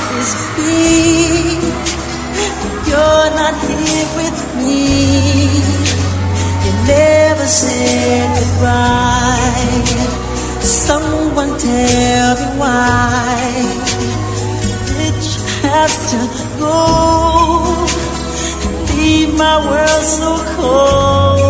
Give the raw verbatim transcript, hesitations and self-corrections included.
is free. You're not here with me. You never said goodbye. Someone tell me why did you have to go? Leave my world so cold.